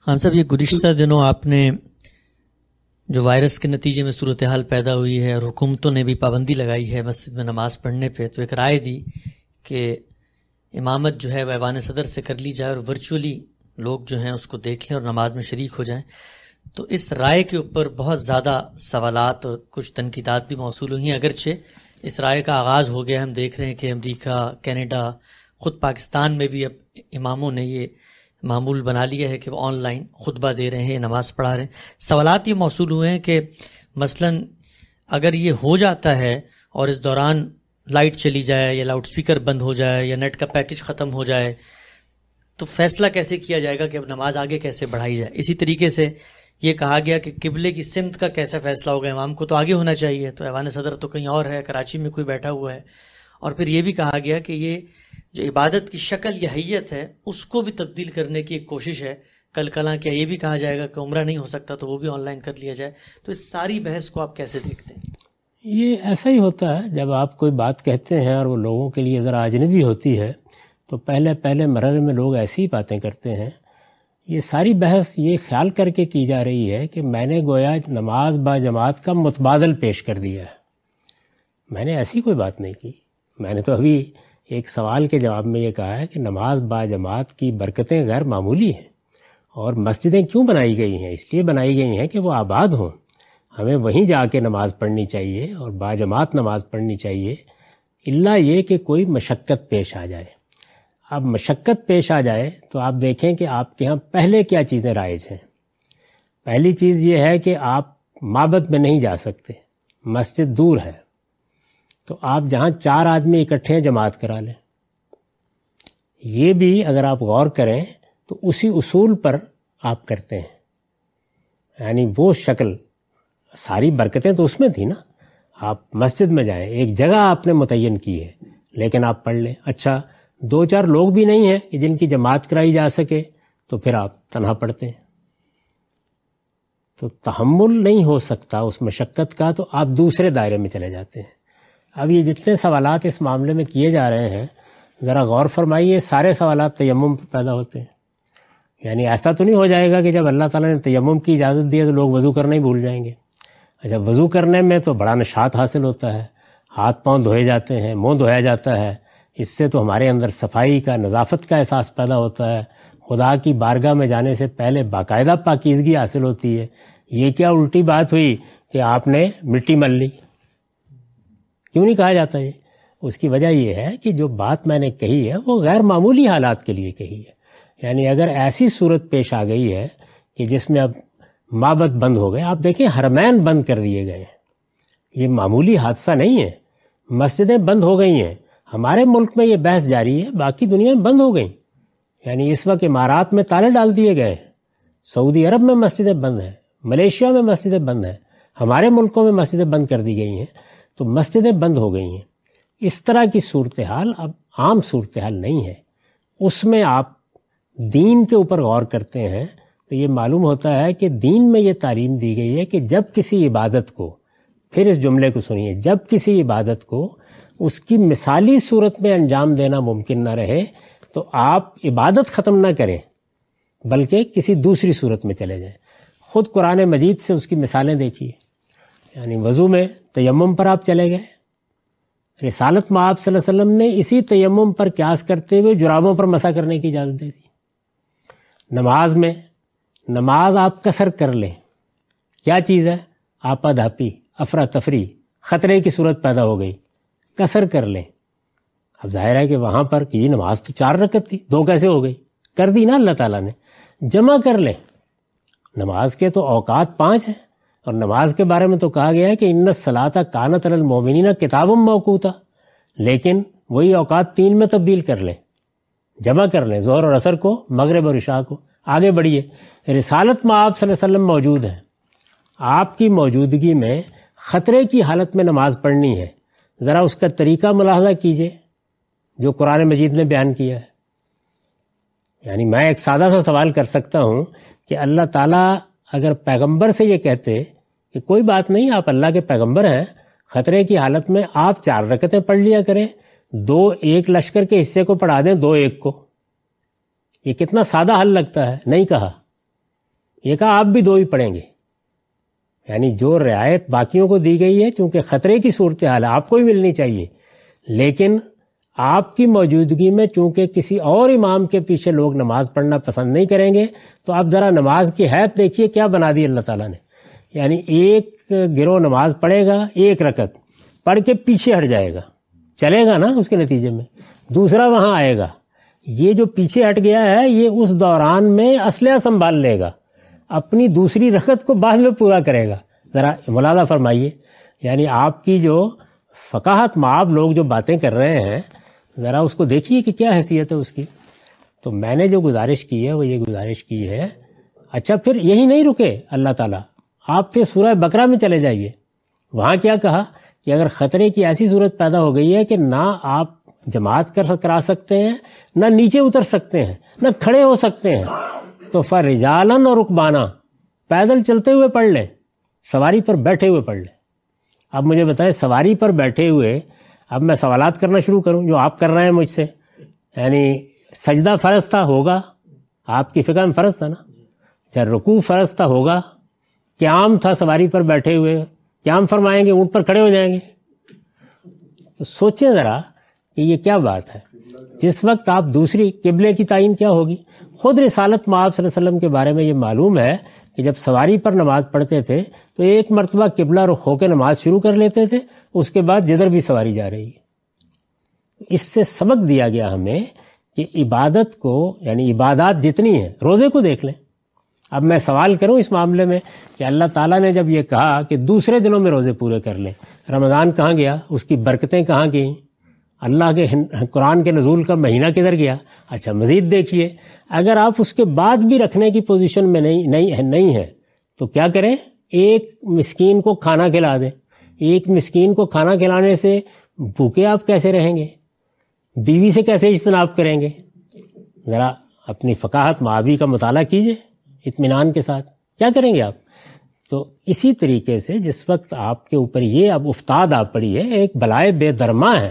ہم صاحب، یہ گزشتہ دنوں آپ نے جو وائرس کے نتیجے میں صورتحال پیدا ہوئی ہے اور حکومتوں نے بھی پابندی لگائی ہے مسجد میں نماز پڑھنے پہ، تو ایک رائے دی کہ امامت جو ہے وہ ایوان صدر سے کر لی جائے اور ورچولی لوگ جو ہیں اس کو دیکھ لیں اور نماز میں شریک ہو جائیں. تو اس رائے کے اوپر بہت زیادہ سوالات اور کچھ تنقیدات بھی موصول ہوئی ہیں. اگرچہ اس رائے کا آغاز ہو گیا، ہم دیکھ رہے ہیں کہ امریکہ، کینیڈا، خود پاکستان میں بھی اب اماموں نے یہ معمول بنا لیا ہے کہ وہ آن لائن خطبہ دے رہے ہیں، نماز پڑھا رہے ہیں. سوالات یہ موصول ہوئے ہیں کہ مثلاً اگر یہ ہو جاتا ہے اور اس دوران لائٹ چلی جائے یا لاؤڈ سپیکر بند ہو جائے یا نیٹ کا پیکج ختم ہو جائے تو فیصلہ کیسے کیا جائے گا کہ اب نماز آگے کیسے بڑھائی جائے. اسی طریقے سے یہ کہا گیا کہ قبلے کی سمت کا کیسا فیصلہ ہوگا، امام کو تو آگے ہونا چاہیے، تو ایوان صدر تو کہیں اور ہے، کراچی میں کوئی بیٹھا ہوا ہے. اور پھر یہ بھی کہا گیا کہ یہ جو عبادت کی شکل یا حیت ہے اس کو بھی تبدیل کرنے کی ایک کوشش ہے. کل کلاں کیا یہ بھی کہا جائے گا کہ عمرہ نہیں ہو سکتا تو وہ بھی آن لائن کر لیا جائے. تو اس ساری بحث کو آپ کیسے دیکھتے ہیں؟ یہ ایسا ہی ہوتا ہے، جب آپ کوئی بات کہتے ہیں اور وہ لوگوں کے لیے ذرا اجنبی ہوتی ہے تو پہلے مرحلے میں لوگ ایسی ہی باتیں کرتے ہیں. یہ ساری بحث یہ خیال کر کے کی جا رہی ہے کہ میں نے گویا نماز با جماعت کا متبادل پیش کر دیا ہے. میں نے ایسی کوئی بات نہیں کی. میں نے تو ابھی ایک سوال کے جواب میں یہ کہا ہے کہ نماز با جماعت کی برکتیں غیر معمولی ہیں، اور مسجدیں کیوں بنائی گئی ہیں؟ اس لیے بنائی گئی ہیں کہ وہ آباد ہوں. ہمیں وہیں جا کے نماز پڑھنی چاہیے اور با جماعت نماز پڑھنی چاہیے، الا یہ کہ کوئی مشقت پیش آ جائے. اب مشقت پیش آ جائے تو آپ دیکھیں کہ آپ کے ہاں پہلے کیا چیزیں رائج ہیں. پہلی چیز یہ ہے کہ آپ معبد میں نہیں جا سکتے، مسجد دور ہے، تو آپ جہاں 4 آدمی اکٹھے ہیں جماعت کرا لیں. یہ بھی اگر آپ غور کریں تو اسی اصول پر آپ کرتے ہیں، یعنی وہ شکل، ساری برکتیں تو اس میں تھی نا. آپ مسجد میں جائیں، ایک جگہ آپ نے متعین کی ہے لیکن آپ پڑھ لیں. اچھا 2-4 لوگ بھی نہیں ہیں کہ جن کی جماعت کرائی جا سکے تو پھر آپ تنہا پڑھتے ہیں. تو تحمل نہیں ہو سکتا اس مشقت کا تو آپ دوسرے دائرے میں چلے جاتے ہیں. اب یہ جتنے سوالات اس معاملے میں کیے جا رہے ہیں ذرا غور فرمائیے، سارے سوالات تیمم پر پیدا ہوتے ہیں. یعنی ایسا تو نہیں ہو جائے گا کہ جب اللہ تعالیٰ نے تیمم کی اجازت دی ہے تو لوگ وضو کرنا ہی بھول جائیں گے. اچھا وضو کرنے میں تو بڑا نشاط حاصل ہوتا ہے، ہاتھ پاؤں دھوئے جاتے ہیں، منہ دھویا جاتا ہے، اس سے تو ہمارے اندر صفائی کا، نظافت کا احساس پیدا ہوتا ہے. خدا کی بارگاہ میں جانے سے پہلے باقاعدہ پاکیزگی حاصل ہوتی ہے. یہ کیا الٹی بات ہوئی کہ آپ نے مٹی مل لی؟ کیوں نہیں کہا جاتا یہ؟ اس کی وجہ یہ ہے کہ جو بات میں نے کہی ہے وہ غیر معمولی حالات کے لیے کہی ہے. یعنی اگر ایسی صورت پیش آ گئی ہے کہ جس میں اب معبد بند ہو گئے، آپ دیکھیں حرمین بند کر دیے گئے ہیں، یہ معمولی حادثہ نہیں ہے. مسجدیں بند ہو گئی ہیں. ہمارے ملک میں یہ بحث جاری ہے، باقی دنیا میں بند ہو گئیں. یعنی اس وقت امارات میں تالے ڈال دیے گئے ہیں، سعودی عرب میں مسجدیں بند ہیں، ملیشیا میں مسجدیں بند ہیں، ہمارے ملکوں میں مسجدیں بند کر دی گئی ہیں. تو مسجدیں بند ہو گئی ہیں. اس طرح کی صورتحال اب عام صورتحال نہیں ہے. اس میں آپ دین کے اوپر غور کرتے ہیں تو یہ معلوم ہوتا ہے کہ دین میں یہ تعلیم دی گئی ہے کہ جب کسی عبادت کو، پھر اس جملے کو سنیے، جب کسی عبادت کو اس کی مثالی صورت میں انجام دینا ممکن نہ رہے تو آپ عبادت ختم نہ کریں بلکہ کسی دوسری صورت میں چلے جائیں. خود قرآن مجید سے اس کی مثالیں دیکھیے. یعنی وضو میں تیمم پر آپ چلے گئے، رسالت میں آپ صلی اللہ علیہ وسلم نے اسی تیمم پر قیاس کرتے ہوئے جرابوں پر مسح کرنے کی اجازت دے دی. نماز میں، نماز آپ قصر کر لیں، کیا چیز ہے؟ آپا دھاپی، افراتفری، خطرے کی صورت پیدا ہو گئی، قصر کر لیں. اب ظاہر ہے کہ وہاں پر کہ یہ نماز تو 4 رکعت تھی، 2 کیسے ہو گئی؟ کر دی نا اللہ تعالیٰ نے. جمع کر لیں. نماز کے تو اوقات 5 ہیں، اور نماز کے بارے میں تو کہا گیا ہے کہ ان الصلاۃ کانت علی المؤمنین کتابا موقوتا، لیکن وہی اوقات 3 میں تبدیل کر لیں، جمع کر لیں، ظہر اور عصر کو، مغرب اور عشاء کو. آگے بڑھیے. رسالت میں آپ صلی اللہ علیہ وسلم موجود ہیں، آپ کی موجودگی میں خطرے کی حالت میں نماز پڑھنی ہے. ذرا اس کا طریقہ ملاحظہ کیجئے جو قرآن مجید نے بیان کیا ہے. یعنی میں ایک سادہ سا سوال کر سکتا ہوں کہ اللہ تعالیٰ اگر پیغمبر سے یہ کہتے کہ کوئی بات نہیں، آپ اللہ کے پیغمبر ہیں، خطرے کی حالت میں آپ 4 رکعتیں پڑھ لیا کریں، 2 ایک لشکر کے حصے کو پڑھا دیں، 2 ایک کو. یہ کتنا سادہ حل لگتا ہے. نہیں کہا. یہ کہا آپ بھی 2 ہی پڑھیں گے، یعنی جو رعایت باقیوں کو دی گئی ہے چونکہ خطرے کی صورتحال ہے آپ کو ہی ملنی چاہیے، لیکن آپ کی موجودگی میں چونکہ کسی اور امام کے پیچھے لوگ نماز پڑھنا پسند نہیں کریں گے، تو آپ ذرا نماز کی حیثیت دیکھیے کیا بنا دی اللہ تعالیٰ نے. یعنی ایک گروہ نماز پڑھے گا 1 رکعت پڑھ کے پیچھے ہٹ جائے گا، چلے گا نا اس کے نتیجے میں، دوسرا وہاں آئے گا، یہ جو پیچھے ہٹ گیا ہے یہ اس دوران میں اسلحہ سنبھال لے گا، اپنی دوسری رکعت کو بعد میں پورا کرے گا. ذرا ملاحظہ فرمائیے، یعنی آپ کی جو فقاہت مآب لوگ جو باتیں کر رہے ہیں ذرا اس کو دیکھیے کہ کیا حیثیت ہے اس کی. تو میں نے جو گزارش کی ہے وہ یہ گزارش کی ہے. اچھا پھر یہی نہیں رکے اللہ تعالیٰ، آپ پھر سورہ بقرہ میں چلے جائیے، وہاں کیا کہا کہ اگر خطرے کی ایسی صورت پیدا ہو گئی ہے کہ نہ آپ جماعت کرا سکتے ہیں، نہ نیچے اتر سکتے ہیں، نہ کھڑے ہو سکتے ہیں، تو فرجالن اور رکبانا، پیدل چلتے ہوئے پڑھ لیں، سواری پر بیٹھے ہوئے پڑھ لیں. اب مجھے بتائیں سواری پر بیٹھے ہوئے اب میں سوالات کرنا شروع کروں جو آپ کر رہے ہیں مجھ سے، یعنی سجدہ فرض تھا ہوگا، آپ کی فقہ میں فرض تھا نا، اچھا رکوع فرض تھا ہوگا، قیام تھا سواری پر بیٹھے ہوئے، قیام فرمائیں گے اونٹ پر کھڑے ہو جائیں گے. تو سوچیں ذرا کہ یہ کیا بات ہے. جس وقت آپ دوسری قبلے کی تعین کیا ہوگی، خود رسالت مآب صلی اللہ علیہ وسلم کے بارے میں یہ معلوم ہے کہ جب سواری پر نماز پڑھتے تھے تو 1 مرتبہ قبلہ رخ ہو کے نماز شروع کر لیتے تھے، اس کے بعد جدھر بھی سواری جا رہی ہے. اس سے سبق دیا گیا ہمیں کہ عبادت کو، یعنی عبادات جتنی ہیں، روزے کو دیکھ لیں. اب میں سوال کروں اس معاملے میں کہ اللہ تعالیٰ نے جب یہ کہا کہ دوسرے دنوں میں روزے پورے کر لیں، رمضان کہاں گیا، اس کی برکتیں کہاں گئیں، اللہ کے قرآن کے نزول کا مہینہ کدھر گیا. اچھا مزید دیکھیے، اگر آپ اس کے بعد بھی رکھنے کی پوزیشن میں نہیں ہے تو کیا کریں، 1 مسکین کو کھانا کھلا دیں. 1 مسکین کو کھانا کھلانے سے بھوکے آپ کیسے رہیں گے، بیوی سے کیسے اجتناب کریں گے. ذرا اپنی فقاہت مآبی کا مطالعہ کیجئے اطمینان کے ساتھ، کیا کریں گے آپ. تو اسی طریقے سے جس وقت آپ کے اوپر یہ اب افتاد آپ پڑی ہے، ایک بلائے بے درما ہے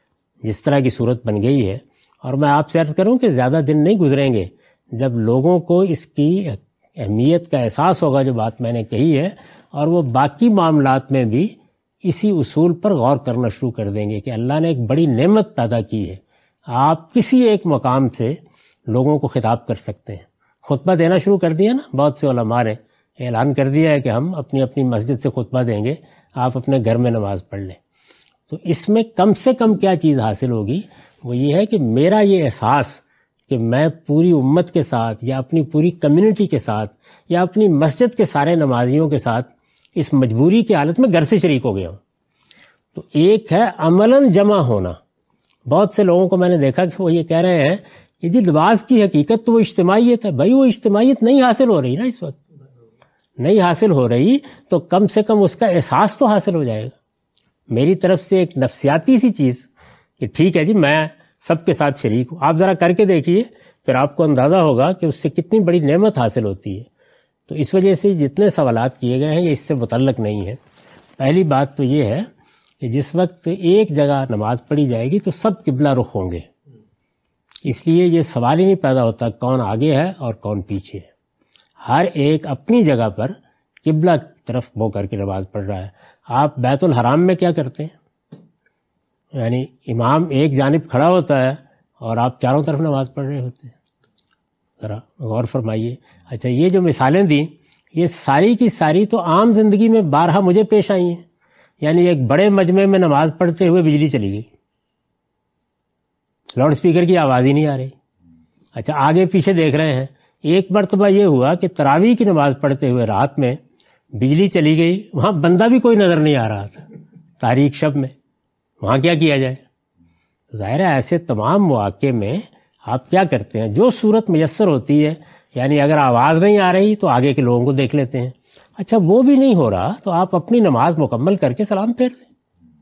جس طرح کی صورت بن گئی ہے، اور میں آپ سے عرض کروں کہ زیادہ دن نہیں گزریں گے جب لوگوں کو اس کی اہمیت کا احساس ہوگا جو بات میں نے کہی ہے، اور وہ باقی معاملات میں بھی اسی اصول پر غور کرنا شروع کر دیں گے کہ اللہ نے ایک بڑی نعمت پیدا کی ہے. آپ کسی ایک مقام سے لوگوں کو خطاب کر سکتے ہیں. خطبہ دینا شروع کر دیا نا، بہت سے علماء نے اعلان کر دیا ہے کہ ہم اپنی اپنی مسجد سے خطبہ دیں گے، آپ اپنے گھر میں نماز پڑھ لیں. تو اس میں کم سے کم کیا چیز حاصل ہوگی، وہ یہ ہے کہ میرا یہ احساس کہ میں پوری امت کے ساتھ یا اپنی پوری کمیونٹی کے ساتھ یا اپنی مسجد کے سارے نمازیوں کے ساتھ اس مجبوری کی حالت میں گھر سے شریک ہو گیا ہوں. تو ایک ہے عملاً جمع ہونا. بہت سے لوگوں کو میں نے دیکھا کہ وہ یہ کہہ رہے ہیں کہ جی نماز کی حقیقت تو وہ اجتماعیت ہے. بھائی وہ اجتماعیت نہیں حاصل ہو رہی نا، اس وقت نہیں حاصل ہو رہی، تو کم سے کم اس کا احساس تو حاصل ہو جائے گا. میری طرف سے ایک نفسیاتی سی چیز کہ ٹھیک ہے جی میں سب کے ساتھ شریک ہوں. آپ ذرا کر کے دیکھیے، پھر آپ کو اندازہ ہوگا کہ اس سے کتنی بڑی نعمت حاصل ہوتی ہے. تو اس وجہ سے جتنے سوالات کیے گئے ہیں یہ اس سے متعلق نہیں ہے. پہلی بات تو یہ ہے کہ جس وقت ایک جگہ نماز پڑھی جائے گی تو سب قبلہ رخ ہوں گے، اس لیے یہ سوال ہی نہیں پیدا ہوتا کون آگے ہے اور کون پیچھے ہے. ہر ایک اپنی جگہ پر قبلہ طرف بو کر کے نماز پڑھ رہا ہے. آپ بیت الحرام میں کیا کرتے ہیں، یعنی امام ایک جانب کھڑا ہوتا ہے اور آپ چاروں طرف نماز پڑھ رہے ہوتے ہیں. ذرا غور فرمائیے. اچھا یہ جو مثالیں دیں یہ ساری کی ساری تو عام زندگی میں بارہا مجھے پیش آئی ہیں. یعنی ایک بڑے مجمع میں نماز پڑھتے ہوئے بجلی چلی گئی، لاؤڈ اسپیکر کی آواز ہی نہیں آ رہی. اچھا آگے پیچھے دیکھ رہے ہیں. ایک مرتبہ یہ ہوا کہ تراویح کی نماز پڑھتے ہوئے رات میں بجلی چلی گئی، وہاں بندہ بھی کوئی نظر نہیں آ رہا تھا تاریک شب میں، وہاں کیا کیا جائے. ظاہر ہے ایسے تمام مواقع میں آپ کیا کرتے ہیں، جو صورت میسر ہوتی ہے، یعنی اگر آواز نہیں آ رہی تو آگے کے لوگوں کو دیکھ لیتے ہیں. اچھا وہ بھی نہیں ہو رہا تو آپ اپنی نماز مکمل کر کے سلام پھیر دیں.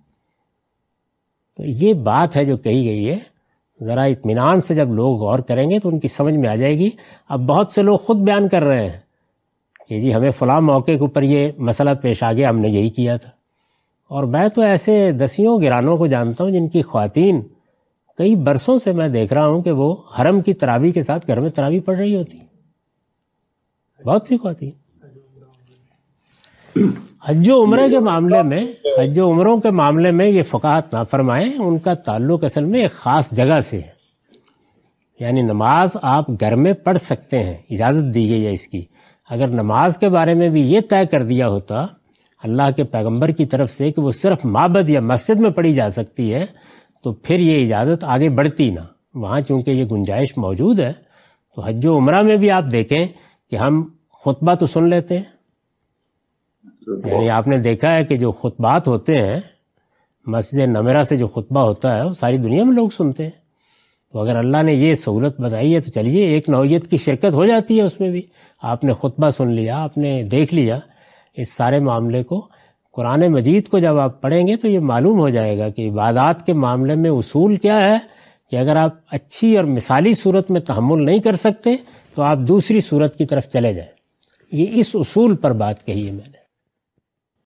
تو یہ بات ہے جو کہی گئی ہے. ذرا اطمینان سے جب لوگ غور کریں گے تو ان کی سمجھ میں آ جائے گی. اب بہت سے لوگ خود بیان کر رہے ہیں کہ جی ہمیں فلاں موقع کے اوپر یہ مسئلہ پیش آ گیا، ہم نے یہی کیا تھا. اور میں تو ایسے دسیوں گرانوں کو جانتا ہوں جن کی خواتین کئی برسوں سے میں دیکھ رہا ہوں کہ وہ حرم کی تراویح کے ساتھ گھر میں تراویح پڑھ رہی ہوتی. بہت سی خواتین. حج و عمرے کے معاملے میں، حج و عمروں کے معاملے میں یہ فقاہت نہ فرمائیں، ان کا تعلق اصل میں ایک خاص جگہ سے ہے. یعنی نماز آپ گھر میں پڑھ سکتے ہیں، اجازت دی گئی ہے اس کی. اگر نماز کے بارے میں بھی یہ طے کر دیا ہوتا اللہ کے پیغمبر کی طرف سے کہ وہ صرف معبد یا مسجد میں پڑھی جا سکتی ہے تو پھر یہ اجازت آگے بڑھتی نہ. وہاں چونکہ یہ گنجائش موجود ہے تو حج و عمرہ میں بھی آپ دیکھیں کہ ہم خطبہ تو سن لیتے ہیں. یعنی آپ نے دیکھا ہے کہ جو خطبات ہوتے ہیں مسجد نمرہ سے جو خطبہ ہوتا ہے وہ ساری دنیا میں لوگ سنتے ہیں. تو اگر اللہ نے یہ سہولت بتائی ہے تو چلیے ایک نوعیت کی شرکت ہو جاتی ہے اس میں بھی. آپ نے خطبہ سن لیا، آپ نے دیکھ لیا. اس سارے معاملے کو قرآن مجید کو جب آپ پڑھیں گے تو یہ معلوم ہو جائے گا کہ عبادات کے معاملے میں اصول کیا ہے کہ اگر آپ اچھی اور مثالی صورت میں تحمل نہیں کر سکتے تو آپ دوسری صورت کی طرف چلے جائیں. یہ اس اصول پر بات کہی ہے میں نے.